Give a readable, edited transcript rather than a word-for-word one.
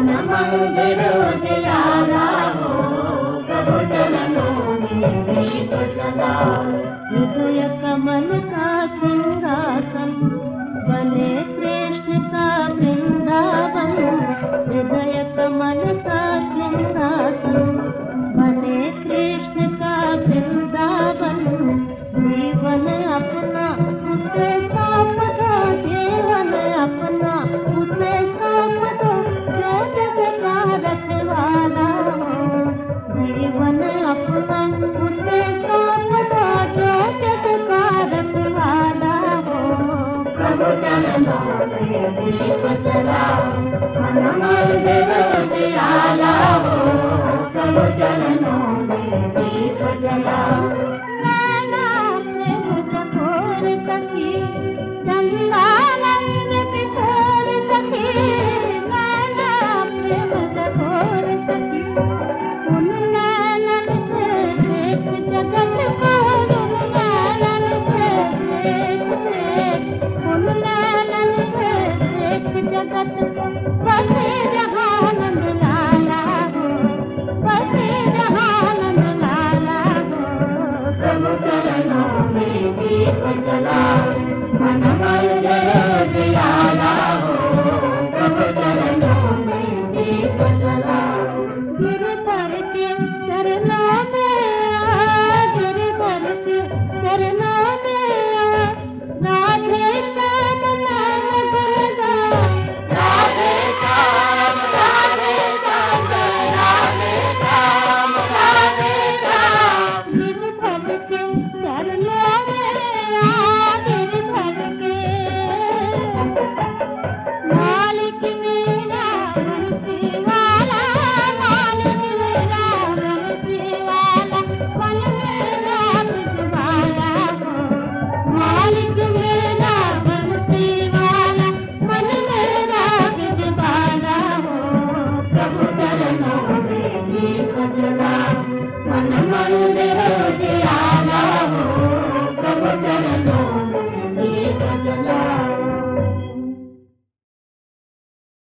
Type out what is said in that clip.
मंदिर उजियारा हो, प्रभु चरणों में दीप जलाओ। हृदय कमल का सिंहासन बने कृष्ण का वृंदावन, हृदय कमल का सिंहासन बने कृष्ण का वृंदावन। जीवन अपना उसे सौंप दो, जीवन अपना उसे सौंप दो, जो जग का रखवाला हो। जीवन अपना उसे सौंप दो, जो जग का रखवाला हो। प्रभु चरणों में दीप जलाओ, मन मंदिर उजियारा हो, प्रभु चरणों में दीप जलाओ। नाना प्रेम चकोर सखी, चंदानंद किशोर सखी, नाना प्रेम चकोर सखी। उन नैनन से देख जगत को, उन नैनन से देख, उन नैनन से देख जगत को। बसे जहानंद लाला हो, बसे जहानंद लाला हो। प्रभु चरणों में दीप जलाओ, मन मंदिर